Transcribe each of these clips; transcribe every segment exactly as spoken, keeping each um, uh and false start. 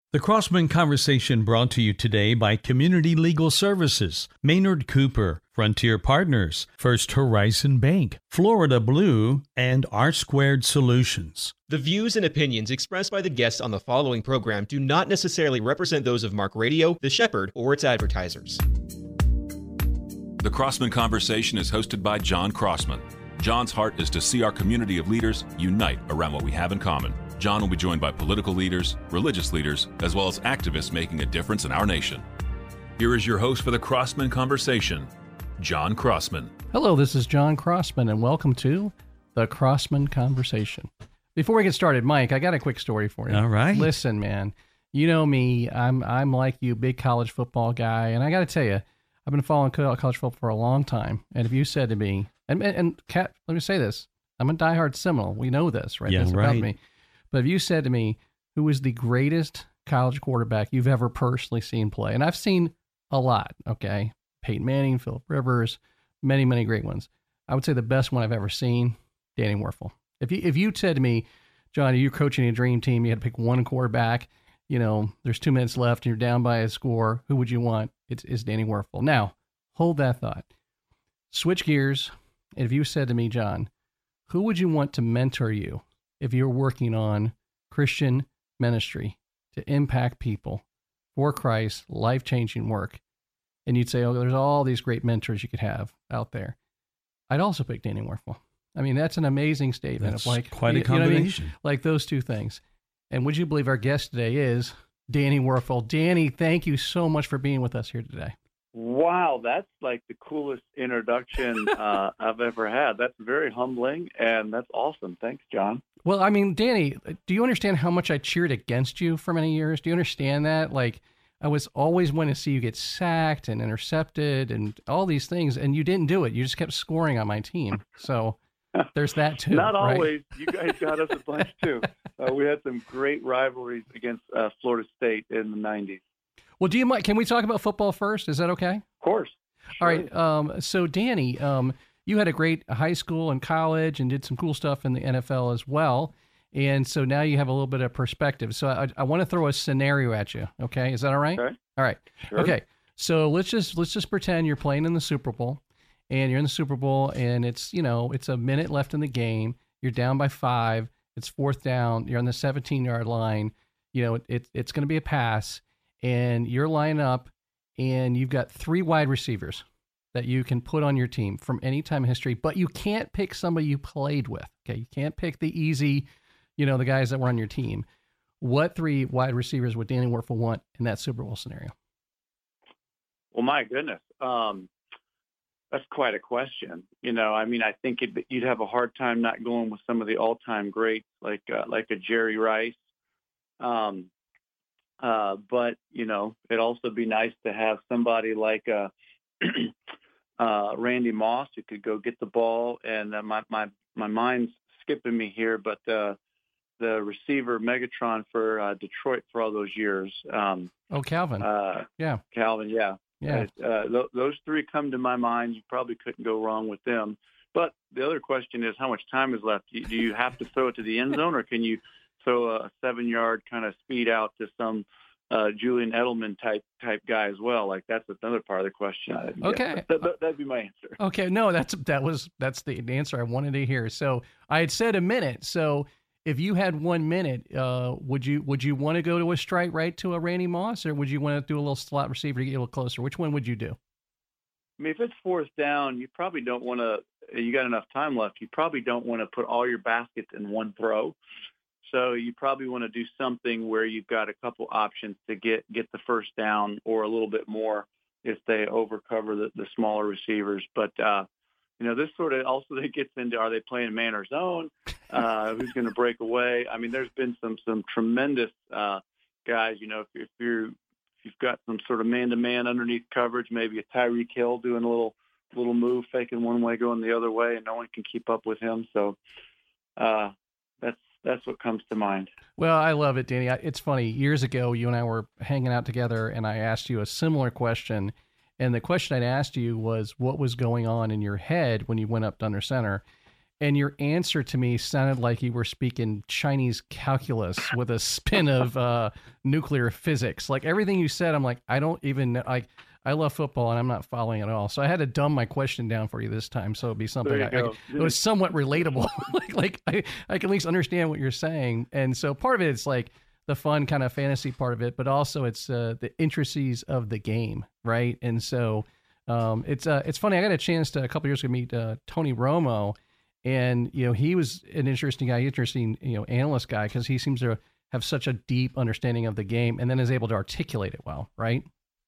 The Crossman Conversation brought to you today by Community Legal Services, Maynard Cooper, Frontier Partners, First Horizon Bank, Florida Blue, and R Squared Solutions. The views and opinions expressed by the guests on the following program do not necessarily represent those of Mark Radio, The Shepherd, or its advertisers. The Crossman Conversation is hosted by John Crossman. John's heart is to see our community of leaders unite around what we have in common. John will be joined by political leaders, religious leaders, as well as activists making a difference in our nation. Here is your host for the Crossman Conversation, John Crossman. Hello, this is John Crossman, and welcome to the Crossman Conversation. Before we get started, Mike, I got a quick story for you. All right. Listen, man, you know me. I'm I'm like you, big college football guy, and I got to tell you, I've been following college football for a long time. And if you said to me, and and, and Kat, let me say this, I'm a diehard Seminole. We know this, right? Yeah, That's right. about me. But if you said to me, who is the greatest college quarterback you've ever personally seen play? And I've seen a lot, okay? Peyton Manning, Phillip Rivers, many, many great ones. I would say the best one I've ever seen, Danny Werfel. If you if you said to me, John, you're coaching a dream team, you had to pick one quarterback, you know, there's two minutes left and you're down by a score, who would you want? It's, it's Danny Werfel. Now, hold that thought. Switch gears. And if you said to me, John, who would you want to mentor you if you're working on Christian ministry to impact people for Christ, life-changing work? And you'd say, oh, there's all these great mentors you could have out there. I'd also pick Danny Werfel. I mean, that's an amazing statement. That's of like quite a you- you know what I mean? combination. Like those two things. And would you believe our guest today is Danny Werfel? Danny, thank you so much for being with us here today. Wow, that's like the coolest introduction uh, I've ever had. That's very humbling, and that's awesome. Thanks, John. Well, I mean, Danny, do you understand how much I cheered against you for many years? Do you understand that? Like, I was always wanting to see you get sacked and intercepted and all these things, and you didn't do it. You just kept scoring on my team. So there's that too. Not right? always. You guys got us a bunch too. Uh, we had some great rivalries against uh, Florida State in the nineties. Well, do you mind? Can we talk about football first? Is that okay? Of course. All right. Um, so, Danny, um, you had a great high school and college and did some cool stuff in the N F L as well. And so now you have a little bit of perspective. So I, I want to throw a scenario at you. Okay. Is that all right? Okay. All right. Sure. Okay. So let's just, let's just pretend you're playing in the Super Bowl and you're in the Super Bowl and it's, you know, it's a minute left in the game. You're down by five. It's fourth down. You're on the seventeen yard line. You know, it, it's going to be a pass and you're lining up and you've got three wide receivers that you can put on your team from any time in history, but you can't pick somebody you played with. Okay. You can't pick the easy, you know, the guys that were on your team. What three wide receivers would Danny Werfel want in that Super Bowl scenario? Well, my goodness. Um, that's quite a question. You know, I mean, I think it, you'd have a hard time not going with some of the all-time greats like uh, like a Jerry Rice. Um, uh, but, you know, it'd also be nice to have somebody like uh, uh, Randy Moss who could go get the ball. And uh, my, my, my mind's skipping me here, but uh, the receiver Megatron for uh, Detroit for all those years. Um, Oh, Calvin. uh, yeah. Calvin, yeah. Yeah. Uh, th- those three come to my mind. You probably couldn't go wrong with them. But the other question is, how much time is left? Do you, do you have to throw it to the end zone, or can you throw a seven-yard kind of speed out to some uh, Julian Edelman type type guy as well? Like, that's another part of the question. I didn't get. Okay. That, that, that'd be my answer. Okay. No, that's, that was, that's the answer I wanted to hear. So I had said a minute. So if you had one minute, uh, would you would you want to go to a straight right to a Randy Moss, or would you want to do a little slot receiver to get a little closer? Which one would you do? I mean, if it's fourth down, you probably don't want to. You got enough time left. You probably don't want to put all your baskets in one throw. So you probably want to do something where you've got a couple options to get get the first down, or a little bit more if they overcover the, the smaller receivers. But uh, you know, this sort of also gets into, are they playing man or zone? Uh, who's going to break away? I mean, there's been some some tremendous uh, guys. You know, if, if you're if you've got some sort of man-to-man underneath coverage, maybe a Tyreek Hill doing a little little move, faking one way, going the other way, and no one can keep up with him. So uh, that's that's what comes to mind. Well, I love it, Danny. It's funny. Years ago, you and I were hanging out together, and I asked you a similar question. And the question I'd asked you was, what was going on in your head when you went up to under center? and your answer to me sounded like you were speaking Chinese calculus with a spin of uh, nuclear physics. Like everything you said, I'm like, I don't even know. Like, I love football and I'm not following at all. So I had to dumb my question down for you this time. So it'd be something I, I, it was somewhat relatable. like, like I, I can at least understand what you're saying. And so part of it is like the fun kind of fantasy part of it, but also it's uh, the intricacies of the game, right? And so um, it's uh, it's funny. I got a chance to a couple years ago meet uh, Tony Romo, and you know he was an interesting guy, interesting you know analyst guy because he seems to have such a deep understanding of the game, and then is able to articulate it well, right?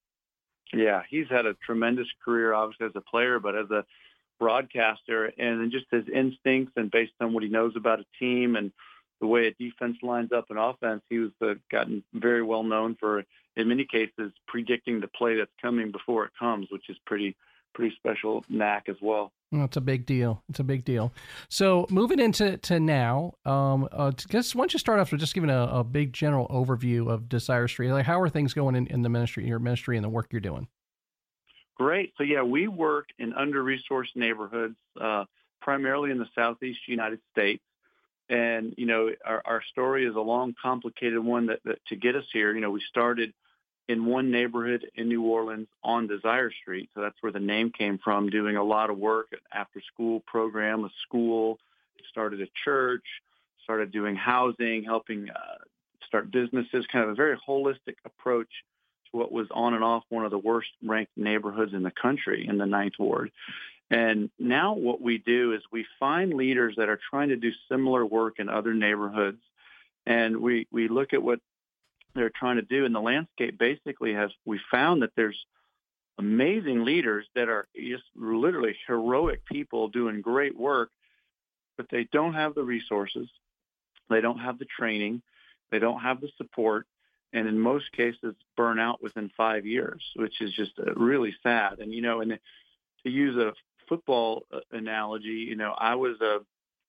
Yeah, he's had a tremendous career, obviously as a player, but as a broadcaster, and then just his instincts and based on what he knows about a team and the way a defense lines up an offense, he was uh, gotten very well known for, in many cases, predicting the play that's coming before it comes, which is pretty pretty special knack as well. Well, it's a big deal. It's a big deal. So moving into to now, um, uh, guess why don't you start off with just giving a, a big general overview of Desire Street? Like, how are things going in, in the ministry, your ministry, and the work you're doing? Great. So yeah, we work in under-resourced neighborhoods, uh, primarily in the Southeast United States. And, you know, our, our story is a long, complicated one that, that to get us here, you know, we started in one neighborhood in New Orleans on Desire Street. So that's where the name came from, doing a lot of work, an after-school program, a school, started a church, started doing housing, helping uh, start businesses, kind of a very holistic approach to what was on and off one of the worst-ranked neighborhoods in the country in the Ninth Ward. And now what we do is we find leaders that are trying to do similar work in other neighborhoods, and we, we look at what they're trying to do. And the landscape basically has, we found that there's amazing leaders that are just literally heroic people doing great work, but they don't have the resources. They don't have the training. They don't have the support. And in most cases, burn out within five years, which is just uh, really sad. And, you know, and to use a football analogy, you know, I was a,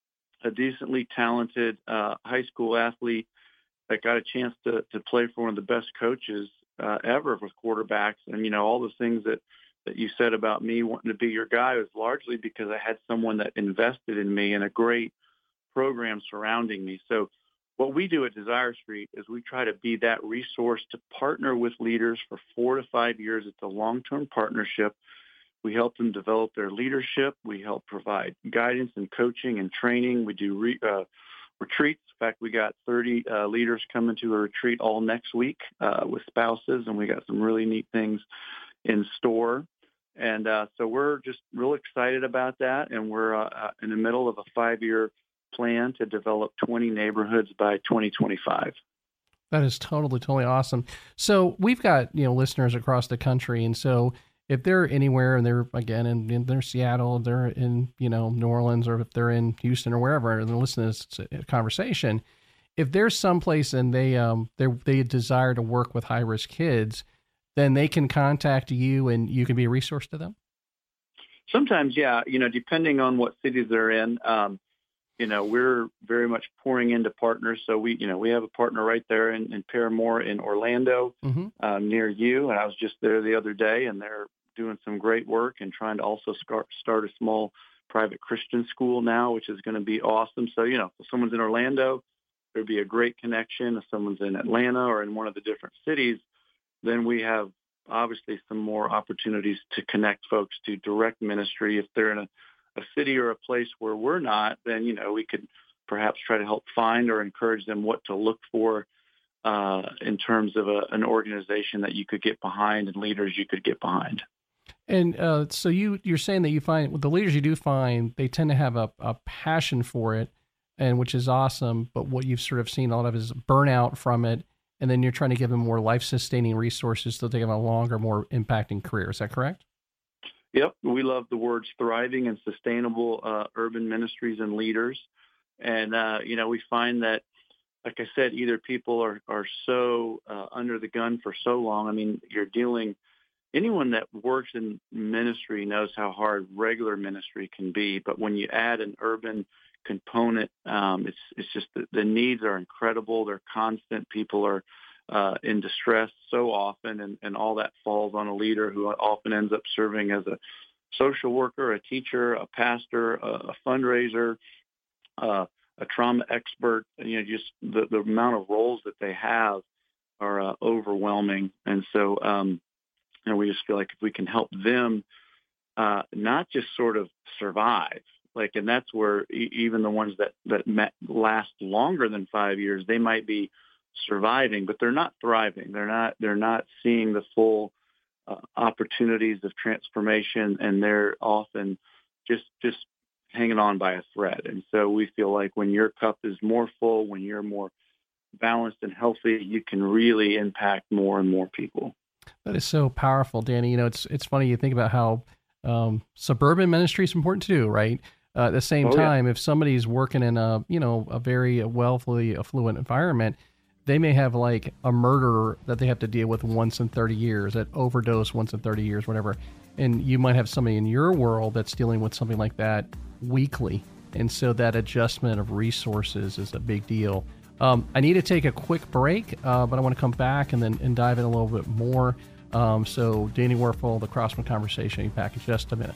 a decently talented uh, high school athlete that got a chance to, to play for one of the best coaches uh, ever with quarterbacks. And, you know, all the things that, that you said about me wanting to be your guy was largely because I had someone that invested in me and a great program surrounding me. So what we do at Desire Street is we try to be that resource to partner with leaders for four to five years. It's a long-term partnership. We help them develop their leadership. We help provide guidance and coaching and training. We do re, uh, retreats. In fact, we got thirty uh, leaders coming to a retreat all next week uh, with spouses, and we got some really neat things in store. And uh, so we're just real excited about that, and we're uh, in the middle of a five-year plan to develop twenty neighborhoods by twenty twenty-five. That is totally, totally awesome. So we've got, you know, listeners across the country, and so if they're anywhere and they're, again, in, in they're Seattle, they're in, you know, New Orleans, or if they're in Houston or wherever, and they're listening to this conversation, if there's someplace and they um they they desire to work with high-risk kids, then they can contact you and you can be a resource to them? Sometimes, yeah. You know, depending on what cities they're in, um, you know, we're very much pouring into partners. So we, you know, we have a partner right there in, in Paramore in Orlando, mm-hmm. uh, near you. And I was just there the other day, and they're doing some great work and trying to also start, start a small private Christian school now, which is going to be awesome. So, you know, if someone's in Orlando, there'd be a great connection. If someone's in Atlanta or in one of the different cities, then we have obviously some more opportunities to connect folks to direct ministry. If they're in a, a city or a place where we're not, then, you know, we could perhaps try to help find or encourage them what to look for uh, in terms of a, an organization that you could get behind and leaders you could get behind. And uh, so you, you're saying that you find the leaders you do find, they tend to have a, a passion for it, and which is awesome. But what you've sort of seen a lot of is burnout from it. And then you're trying to give them more life-sustaining resources so they have a longer, more impacting career. Is that correct? Yep. We love the words thriving and sustainable uh, urban ministries and leaders. And, uh, you know, we find that, like I said, either people are, are so uh, under the gun for so long. I mean, you're dealing, anyone that works in ministry knows how hard regular ministry can be. But when you add an urban component, um, it's it's just the, the needs are incredible. They're constant. People are uh, in distress so often, and, and all that falls on a leader who often ends up serving as a social worker, a teacher, a pastor, a, a fundraiser, uh, a trauma expert. You know, just the, the amount of roles that they have are uh, overwhelming. And so, um, you know, we just feel like if we can help them uh, not just sort of survive, like, and that's where e- even the ones that, that met, last longer than five years, they might be surviving, but they're not thriving. They're not, they're not seeing the full uh, opportunities of transformation, and they're often just, just hanging on by a thread. And so we feel like when your cup is more full, when you're more balanced and healthy, you can really impact more and more people. That is so powerful, Danny. You know, it's, it's funny. You think about how um, suburban ministry is important too, right? Uh, at the same oh, time, yeah. if somebody's working in a, you know, a very wealthy, affluent environment, they may have like a murderer that they have to deal with once in thirty years, that overdose once in thirty years, whatever. And you might have somebody in your world that's dealing with something like that weekly. And so that adjustment of resources is a big deal. Um, I need to take a quick break, uh, but I want to come back and then and dive in a little bit more. Um, so Danny Werfel, the Crossman Conversation, back in just a minute.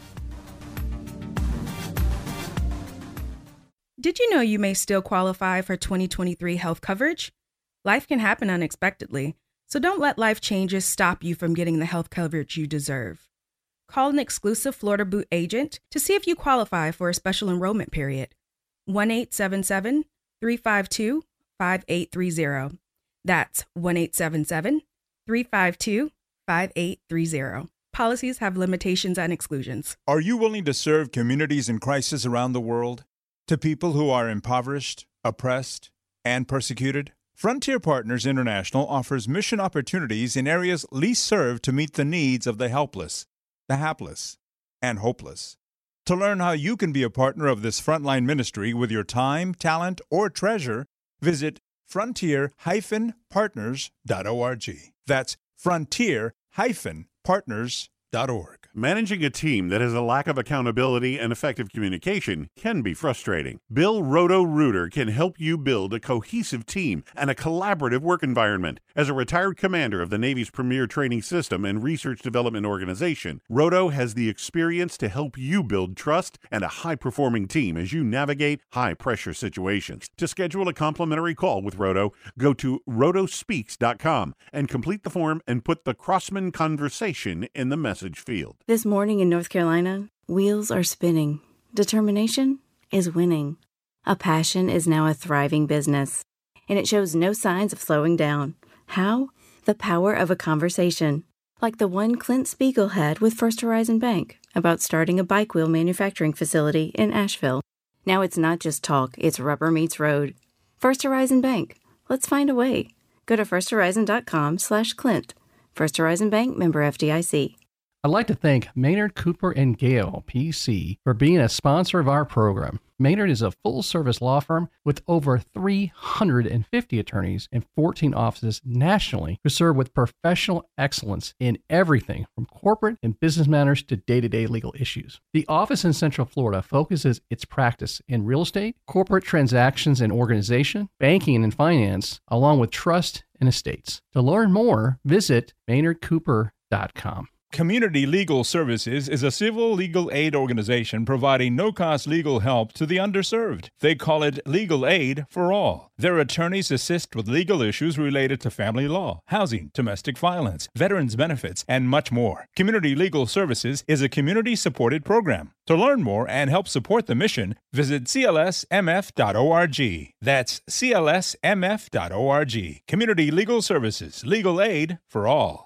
Did you know you may still qualify for twenty twenty-three health coverage? Life can happen unexpectedly, so don't let life changes stop you from getting the health coverage you deserve. Call an exclusive Florida Boot agent to see if you qualify for a special enrollment period. one eight seven seven, three five two, five eight three zero. That's one eight seven seven, three five two, five eight three zero. Policies have limitations and exclusions. Are you willing to serve communities in crisis around the world? To people who are impoverished, oppressed, and persecuted? Frontier Partners International offers mission opportunities in areas least served to meet the needs of the helpless, the hapless, and hopeless. To learn how you can be a partner of this frontline ministry with your time, talent, or treasure, visit frontier dash partners dot org. That's frontier dash partners dot org. Managing a team that has a lack of accountability and effective communication can be frustrating. Bill Roto-Rooter can help you build a cohesive team and a collaborative work environment. As a retired commander of the Navy's premier training system and research development organization, Roto has the experience to help you build trust and a high-performing team as you navigate high-pressure situations. To schedule a complimentary call with Roto, go to roto speaks dot com and complete the form and put the Crossman Conversation in the message field. This morning in North Carolina, wheels are spinning. Determination is winning. A passion is now a thriving business, and it shows no signs of slowing down. How? The power of a conversation, like the one Clint Spiegel had with First Horizon Bank about starting a bike wheel manufacturing facility in Asheville. Now it's not just talk, it's rubber meets road. First Horizon Bank. Let's find a way. Go to first horizon dot com slash Clint. First Horizon Bank, member F D I C. I'd like to thank Maynard Cooper and Gale, P C, for being a sponsor of our program. Maynard is a full-service law firm with over three hundred fifty attorneys and fourteen offices nationally who serve with professional excellence in everything from corporate and business matters to day-to-day legal issues. The office in Central Florida focuses its practice in real estate, corporate transactions and organization, banking and finance, along with trust and estates. To learn more, visit maynard cooper dot com. Community Legal Services is a civil legal aid organization providing no-cost legal help to the underserved. They call it Legal Aid for All. Their attorneys assist with legal issues related to family law, housing, domestic violence, veterans benefits, and much more. Community Legal Services is a community-supported program. To learn more and help support the mission, visit c l s m f dot org. That's c l s m f dot org. Community Legal Services, Legal Aid for All.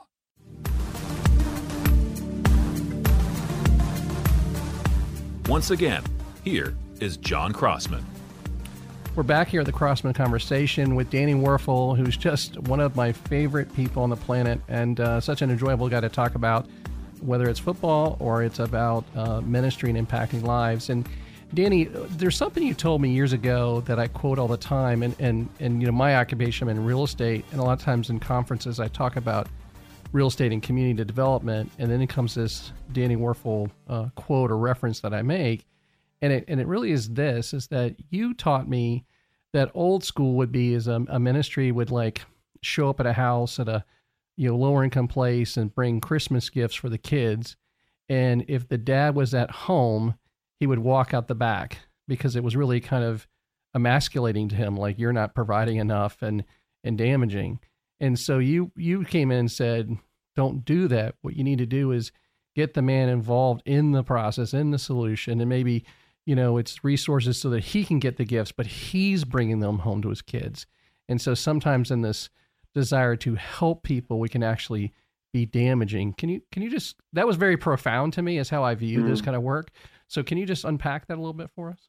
Once again, here is John Crossman. We're back here at the Crossman Conversation with Danny Werfel, who's just one of my favorite people on the planet and uh, such an enjoyable guy to talk about, whether it's football or it's about uh, ministry and impacting lives. And Danny, there's something you told me years ago that I quote all the time, and, and, and you know, my occupation, I'm in real estate, and a lot of times in conferences I talk about real estate and community development, and then it comes this Danny Werfel uh, quote or reference that I make, and it and it really is this, is that you taught me that old school would be is a, a ministry would like show up at a house at a you know lower income place and bring Christmas gifts for the kids, And if the dad was at home, he would walk out the back because it was really kind of emasculating to him, like you're not providing enough and, and damaging. And so you, you came in and said, don't do that. What you need to do is get the man involved in the process, in the solution, and maybe, you know, it's resources so that he can get the gifts, but he's bringing them home to his kids. And so sometimes in this desire to help people, we can actually be damaging. Can you, can you just, that was very profound to me as how I view mm-hmm. this kind of work. So can you just unpack that a little bit for us?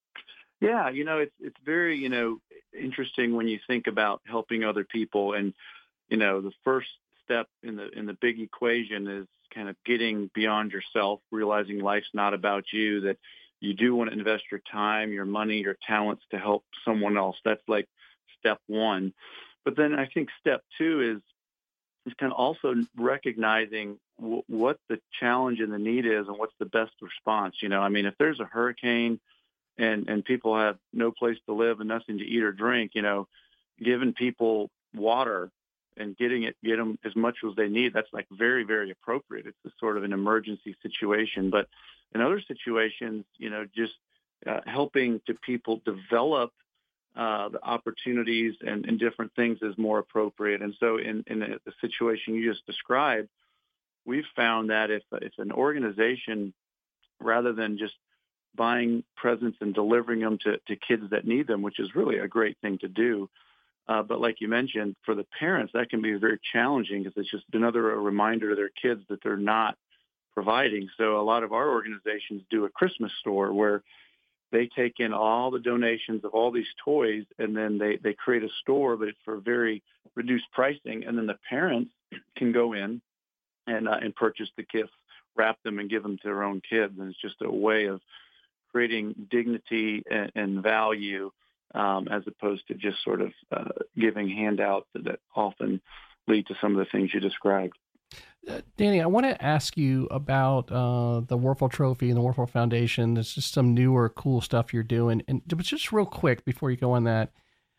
Yeah. You know, it's, it's very, you know, interesting when you think about helping other people. And, you know, the first step in the, in the big equation is kind of getting beyond yourself, realizing life's not about you, that you do want to invest your time, your money, your talents to help someone else. That's like step one. But then I think step two is, is kind of also recognizing w- what the challenge and the need is and what's the best response. You know, I mean, if there's a hurricane and, and people have no place to live and nothing to eat or drink, you know, giving people water and getting it, get them as much as they need, that's like very, very appropriate. It's a sort of an emergency situation. But in other situations, you know, just uh, helping to people develop uh, the opportunities and, and different things is more appropriate. And so in, in the situation you just described, we've found that if, if an organization, rather than just buying presents and delivering them to, to kids that need them, which is really a great thing to do, Uh, but like you mentioned, for the parents, that can be very challenging because it's just another a reminder to their kids that they're not providing. So a lot of our organizations do a Christmas store where they take in all the donations of all these toys, and then they, they create a store, but it's for very reduced pricing. And then the parents can go in and uh, and purchase the gifts, wrap them, and give them to their own kids. And it's just a way of creating dignity and, and value Um, as opposed to just sort of uh, giving handouts that often lead to some of the things you described. Uh, Danny, I want to ask you about uh, the Wuerffel Trophy and the Wuerffel Foundation. There's just some newer, cool stuff you're doing. And but just real quick before you go on that,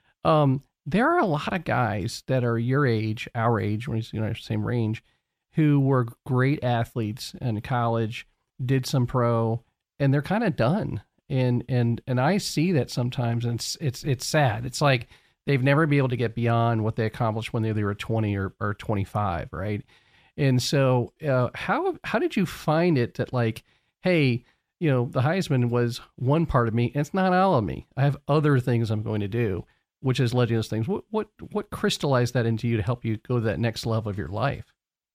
um, there are a lot of guys that are your age, our age, when you know, same range, who were great athletes in college, did some pro, and they're kind of done. And, and, and I see that sometimes, and it's, it's, it's sad. It's like they've never been able to get beyond what they accomplished when they were twenty or, or twenty-five. Right. And so, uh, how, how did you find it that like, hey, you know, the Heisman was one part of me, and it's not all of me. I have other things I'm going to do, which has led to those things. What, what, what crystallized that into you to help you go to that next level of your life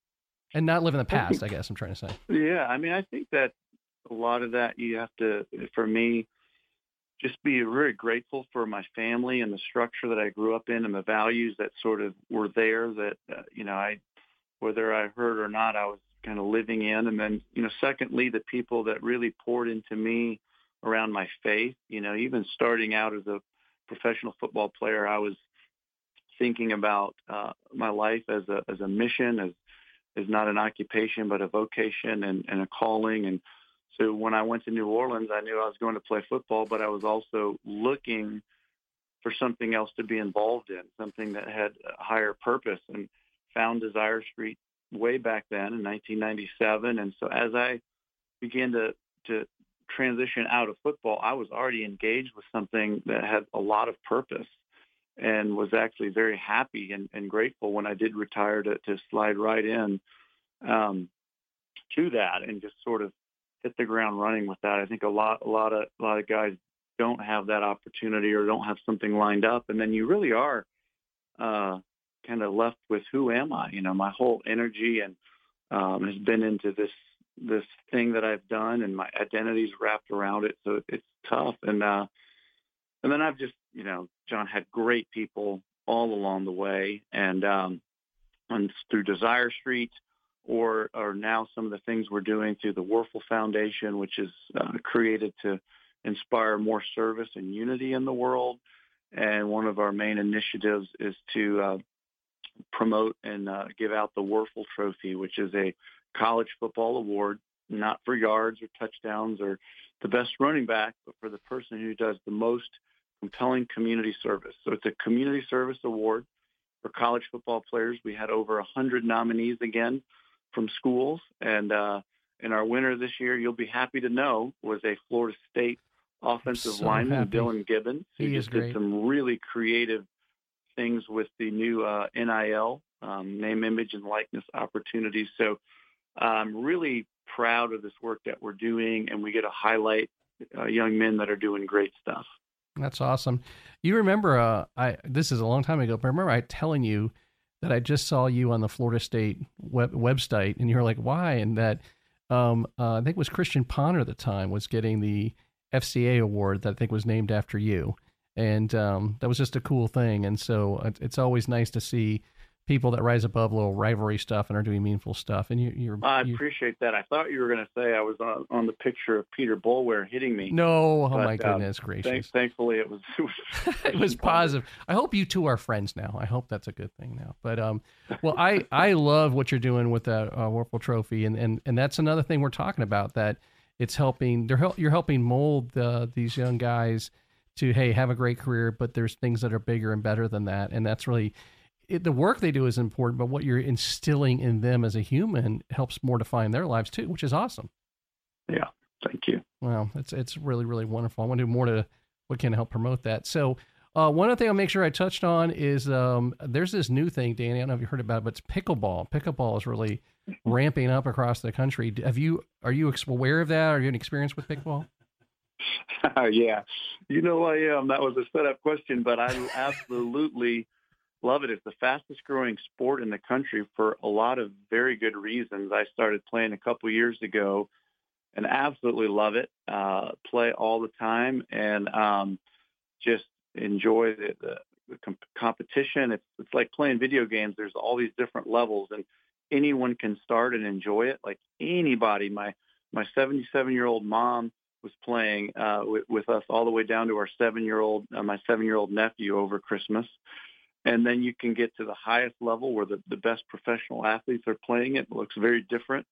and not live in the past, I guess I'm trying to say. Yeah. I mean, I think that a lot of that you have to, for me, just be very grateful for my family and the structure that I grew up in and the values that sort of were there that, uh, you know, I, whether I heard or not, I was kind of living in. And then, you know, secondly, the people that really poured into me around my faith, you know, even starting out as a professional football player, I was thinking about uh, my life as a, as a mission, as, as not an occupation, but a vocation and, and a calling. And so when I went to New Orleans, I knew I was going to play football, but I was also looking for something else to be involved in, something that had a higher purpose, and found Desire Street way back then in nineteen ninety-seven. And so as I began to, to transition out of football, I was already engaged with something that had a lot of purpose, and was actually very happy and, and grateful when I did retire to, to slide right in um, to that and just sort of hit the ground running with that. I think a lot, a lot of, a lot of guys don't have that opportunity or don't have something lined up. And then you really are uh, kind of left with, who am I? You know, my whole energy and um, has been into this, this thing that I've done, and my identity's wrapped around it. So it's tough. And, uh, and then I've just, you know, John, had great people all along the way, and, um, and through Desire Street, or or now some of the things we're doing through the Wuerffel Foundation, which is uh, created to inspire more service and unity in the world. And one of our main initiatives is to uh, promote and uh, give out the Wuerffel Trophy, which is a college football award, not for yards or touchdowns or the best running back, but for the person who does the most compelling community service. So it's a community service award for college football players. We had over one hundred nominees again from schools, and uh, and our winner this year, you'll be happy to know, was a Florida State offensive so lineman, happy. Dylan Gibbons, who He is just great. did some really creative things with the new uh, N I L, um, name, image, and likeness opportunities. So I'm really proud of this work that we're doing, and we get to highlight uh, young men that are doing great stuff. That's awesome. You remember, uh, I this is a long time ago, but I remember I telling you that I just saw you on the Florida State web, website, and you were like, why? And that um, uh, I think it was Christian Ponder at the time was getting the F C A award that I think was named after you. And um, that was just a cool thing. And so it, it's always nice to see people that rise above little rivalry stuff and are doing meaningful stuff. And you, you're, I you, appreciate that. I thought you were going to say I was on, on the picture of Peter Boulware hitting me. no, oh But, my um, goodness gracious. Thank, thankfully, it was it was, It was positive. I hope you two are friends now. I hope that's a good thing now. But um, well, I I love what you're doing with that uh, Wuerffel Trophy, and and and that's another thing we're talking about, that it's helping. They're help, you're helping mold uh, these young guys to, hey, have a great career, but there's things that are bigger and better than that, and that's really. It, the work they do is important, but what you're instilling in them as a human helps more define their lives too, which is awesome. Yeah, thank you. Wow, it's it's really, really wonderful. I want to do more to what can help promote that. So uh, one other thing I'll make sure I touched on is um, there's this new thing, Danny, I don't know if you heard about it, but it's pickleball. Pickleball is really ramping up across the country. Have you, are you aware of that? Are you an experience with pickleball? Yeah, you know I am. That was a setup question, but I absolutely love it. It's the fastest growing sport in the country for a lot of very good reasons. I started playing a couple years ago and absolutely love it. Uh, play all the time and um, just enjoy the, the, the comp- competition. It's, it's like playing video games. There's all these different levels, and anyone can start and enjoy it. Like anybody, my my seventy-seven-year-old mom was playing uh, with, with us all the way down to our seven-year-old, uh, my seven-year-old nephew over Christmas. And then you can get to the highest level where the, the best professional athletes are playing it. It looks very different.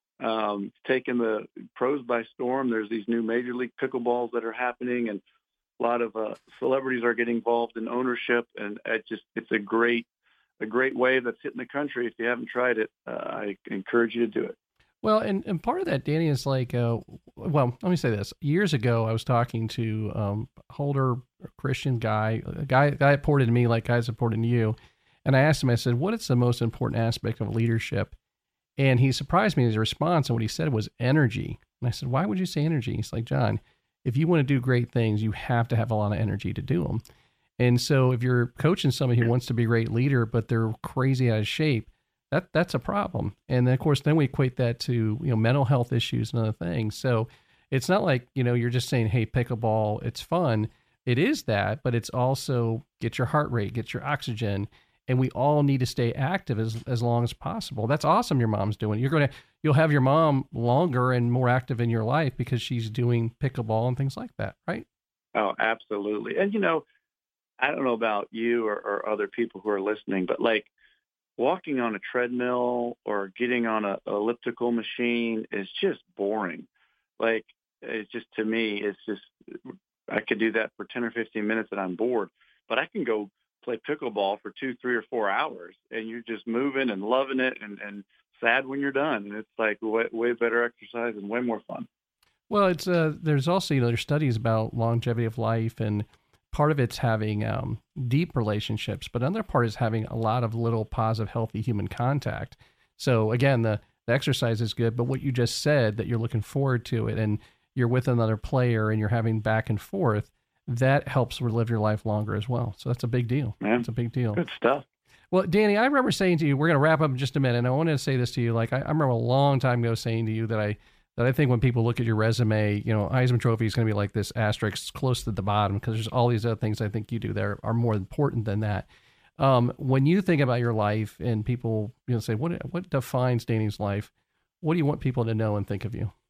Um, it's taken the pros by storm. There's these new Major League pickleballs that are happening, and a lot of uh, celebrities are getting involved in ownership. And it just it's a great a great wave that's hitting the country. If you haven't tried it, uh, I encourage you to do it. Well, and, and part of that, Danny, is like, uh, well, let me say this. Years ago, I was talking to um, older Christian guy, a guy, guy that poured into me like guys have poured into you. And I asked him, I said, what is the most important aspect of leadership? And he surprised me in his response. And what he said was energy. And I said, why would you say energy? He's like, John, if you want to do great things, you have to have a lot of energy to do them. And so if you're coaching somebody who wants to be a great leader, but they're crazy out of shape, That that's a problem. And then of course, then we equate that to, you know, mental health issues and other things. So it's not like, you know, you're just saying, hey, pickleball, it's fun. It is that, but it's also get your heart rate, get your oxygen. And we all need to stay active as, as long as possible. That's awesome. Your mom's doing it. You're going to, you'll have your mom longer and more active in your life because she's doing pickleball and things like that. Right. Oh, absolutely. And, you know, I don't know about you or, or other people who are listening, but like, walking on a treadmill or getting on a, a elliptical machine is just boring. Like, it's just, to me, it's just, I could do that for ten or fifteen minutes and I'm bored, but I can go play pickleball for two, three or four hours and you're just moving and loving it and, and sad when you're done. And it's like way, way better exercise and way more fun. Well, it's, uh, there's also, you know, there's studies about longevity of life, and part of it's having um, deep relationships, but another part is having a lot of little positive, healthy human contact. So again, the, the exercise is good, but what you just said, that you're looking forward to it and you're with another player and you're having back and forth, that helps relive your life longer as well. So that's a big deal. Man, it's a big deal. Good stuff. Well, Danny, I remember saying to you, we're going to wrap up in just a minute, and I wanted to say this to you. Like, I, I remember a long time ago saying to you that I, that I think when people look at your resume, you know, Heisman Trophy is going to be like this asterisk close to the bottom, because there's all these other things I think you do that are, are more important than that. Um, when you think about your life and people, you know, say, what, what defines Danny's life? What do you want people to know and think of you?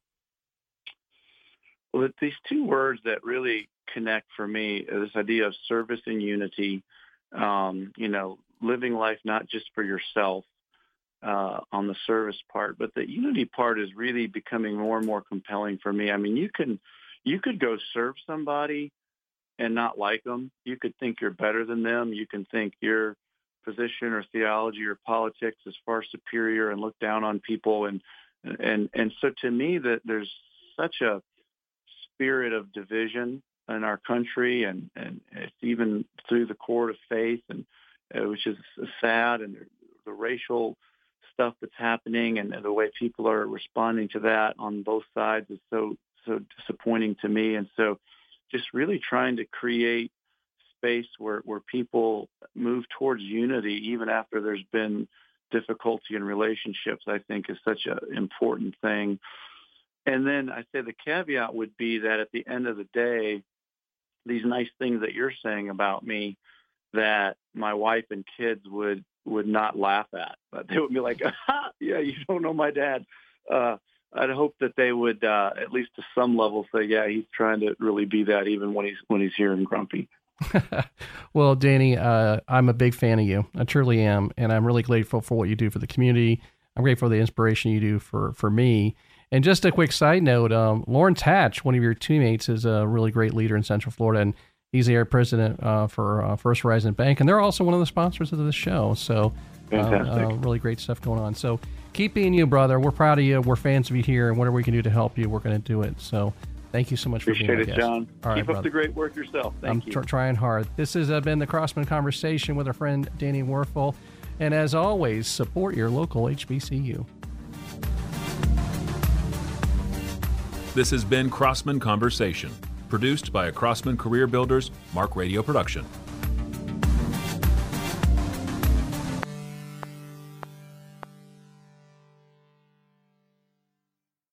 Well, these two words that really connect for me, this idea of service and unity, um, you know, living life not just for yourself, Uh, on the service part, but the unity part is really becoming more and more compelling for me. I mean, you can, you could go serve somebody and not like them. You could think you're better than them. You can think your position or theology or politics is far superior and look down on people. And And and so to me, that there's such a spirit of division in our country, and, and it's even through the court of faith, and uh, which is sad, and the, the racial stuff that's happening and the way people are responding to that on both sides is so so disappointing to me. And so just really trying to create space where, where people move towards unity even after there's been difficulty in relationships, I think is such an important thing. And then I say the caveat would be that at the end of the day, these nice things that you're saying about me that my wife and kids would, would not laugh at, but they would be like, ah, yeah, you don't know my dad. Uh, I'd hope that they would, uh, at least to some level, say, yeah, he's trying to really be that even when he's, when he's here and grumpy. Well, Danny, uh, I'm a big fan of you. I truly am. And I'm really grateful for what you do for the community. I'm grateful for the inspiration you do for, for me. And just a quick side note, um, Lawrence Hatch, one of your teammates, is a really great leader in Central Florida, and he's the area president uh, for uh, First Horizon Bank, and they're also one of the sponsors of the show. So uh, uh, really great stuff going on. So keep being you, brother. We're proud of you. We're fans of you here, and whatever we can do to help you, we're going to do it. So thank you so much Appreciate for being it, our guest. John. All right, keep brother. up the great work yourself. Thank I'm you. tr- trying hard. This has uh, been the Crossman Conversation with our friend Danny Werfel. And as always, support your local H B C U. This has been Crossman Conversation, produced by a Crossman Career Builders Mark Radio production.